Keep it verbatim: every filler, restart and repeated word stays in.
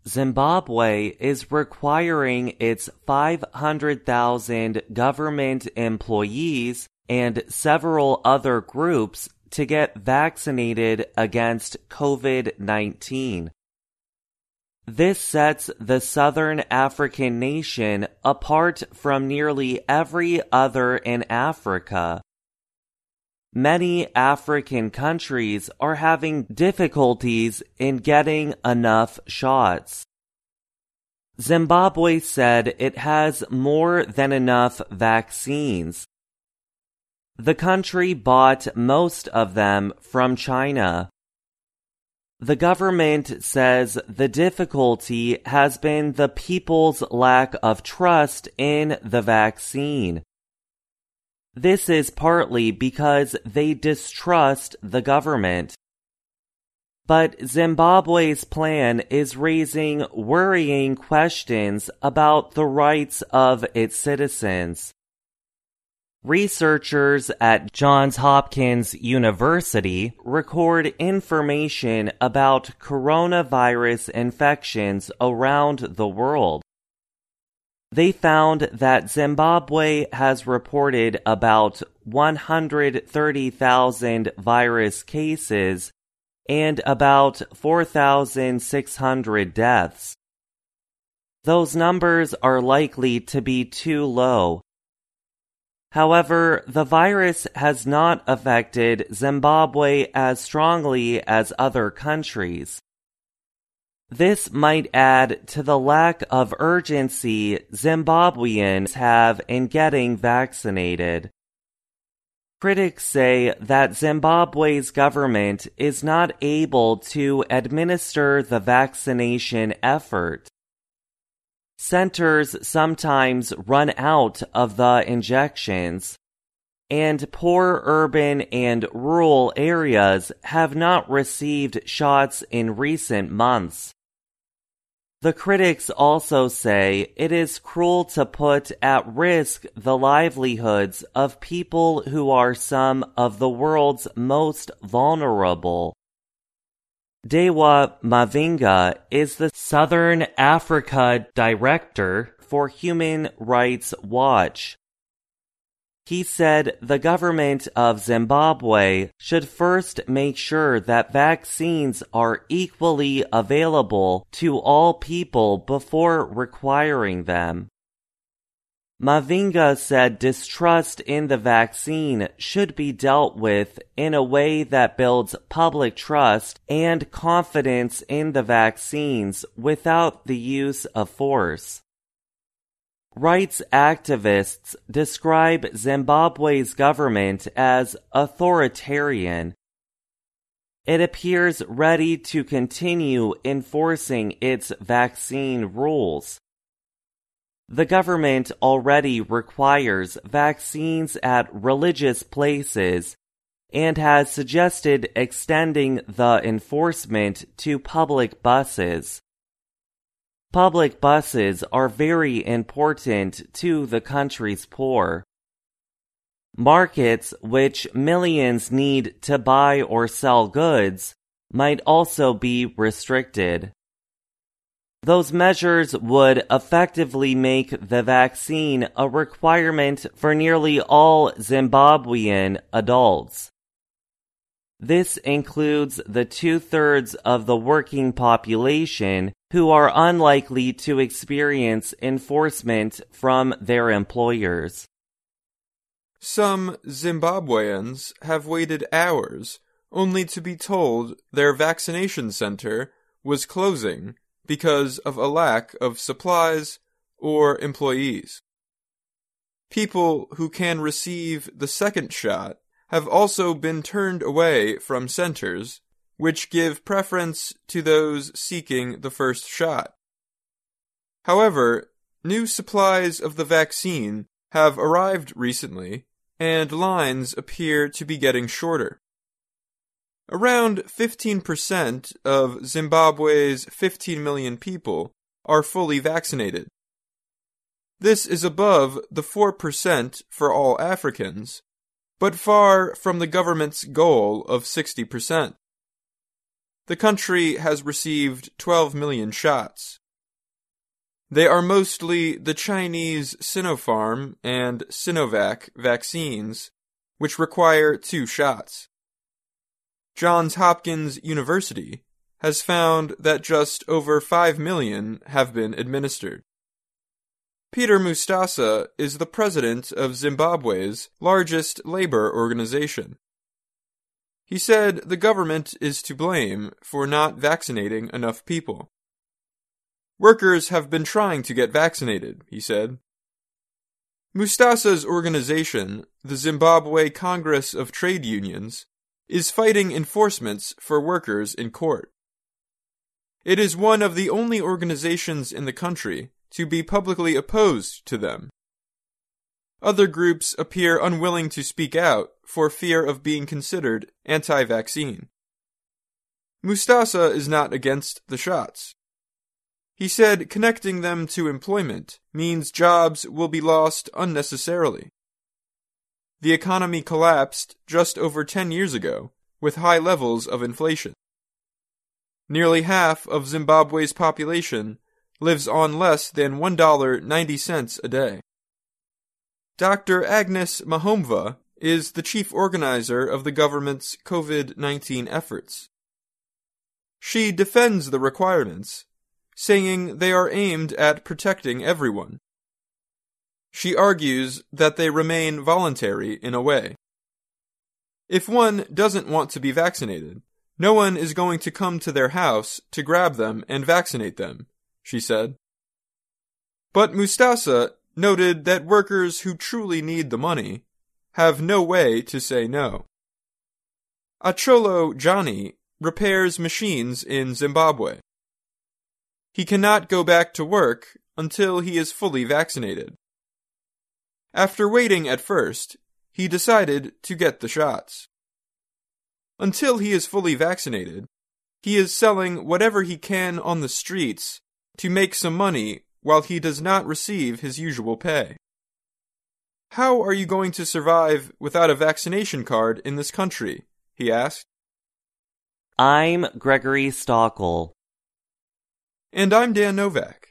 Zimbabwe is requiring its five hundred thousand government employees and several other groups to get vaccinated against COVID nineteen. This sets the Southern African nation apart from nearly every other in Africa. Many African countries are having difficulties in getting enough shots. Zimbabwe said it has more than enough vaccines. The country bought most of them from China. The government says the difficulty has been the people's lack of trust in the vaccine. This is partly because they distrust the government. But Zimbabwe's plan is raising worrying questions about the rights of its citizens. Researchers at Johns Hopkins University record information about coronavirus infections around the world. They found that Zimbabwe has reported about one hundred thirty thousand virus cases and about four thousand six hundred deaths. Those numbers are likely to be too low. However, the virus has not affected Zimbabwe as strongly as other countries. This might add to the lack of urgency Zimbabweans have in getting vaccinated. Critics say that Zimbabwe's government is not able to administer the vaccination effort. Centers sometimes run out of the injections, and poor urban and rural areas have not received shots in recent months. The critics also say it is cruel to put at risk the livelihoods of people who are some of the world's most vulnerable. Dewa Mavinga is the Southern Africa Director for Human Rights Watch. He said the government of Zimbabwe should first make sure that vaccines are equally available to all people before requiring them. Mavinga said distrust in the vaccine should be dealt with in a way that builds public trust and confidence in the vaccines without the use of force. Rights activists describe Zimbabwe's government as authoritarian. It appears ready to continue enforcing its vaccine rules. The government already requires vaccines at religious places and has suggested extending the enforcement to public buses. Public buses are very important to the country's poor. Markets, which millions need to buy or sell goods, might also be restricted. Those measures would effectively make the vaccine a requirement for nearly all Zimbabwean adults. This includes the two-thirds of the working population who are unlikely to experience enforcement from their employers. Some Zimbabweans have waited hours only to be told their vaccination center was closing because of a lack of supplies or employees. People who can receive the second shot have also been turned away from centers, which give preference to those seeking the first shot. However, new supplies of the vaccine have arrived recently, and lines appear to be getting shorter. Around fifteen percent of Zimbabwe's fifteen million people are fully vaccinated. This is above the four percent for all Africans, but far from the government's goal of sixty percent. the country has received twelve million shots. They are mostly the Chinese Sinopharm and Sinovac vaccines, which require two shots. Johns Hopkins University has found that just over five million have been administered. Peter Mustasa is the president of Zimbabwe's largest labor organization. He said the government is to blame for not vaccinating enough people. Workers have been trying to get vaccinated, he said. Mustasa's organization, the Zimbabwe Congress of Trade Unions, is fighting enforcements for workers in court. It is one of the only organizations in the country to be publicly opposed to them. Other groups appear unwilling to speak out for fear of being considered anti-vaccine. Mustasa is not against the shots. He said connecting them to employment means jobs will be lost unnecessarily. The economy collapsed just over ten years ago, with high levels of inflation. Nearly half of Zimbabwe's population lives on less than one dollar and ninety cents a day. Doctor Agnes Mahomva is the chief organizer of the government's COVID nineteen efforts. She defends the requirements, saying they are aimed at protecting everyone. She argues that they remain voluntary in a way. If one doesn't want to be vaccinated, no one is going to come to their house to grab them and vaccinate them, she said. But Mustasa noted that workers who truly need the money have no way to say no. Acholo Johnny repairs machines in Zimbabwe. He cannot go back to work until he is fully vaccinated. After waiting at first, he decided to get the shots. Until he is fully vaccinated, he is selling whatever he can on the streets to make some money while he does not receive his usual pay. How are you going to survive without a vaccination card in this country? He asked. I'm Gregory Stockel. And I'm Dan Novak.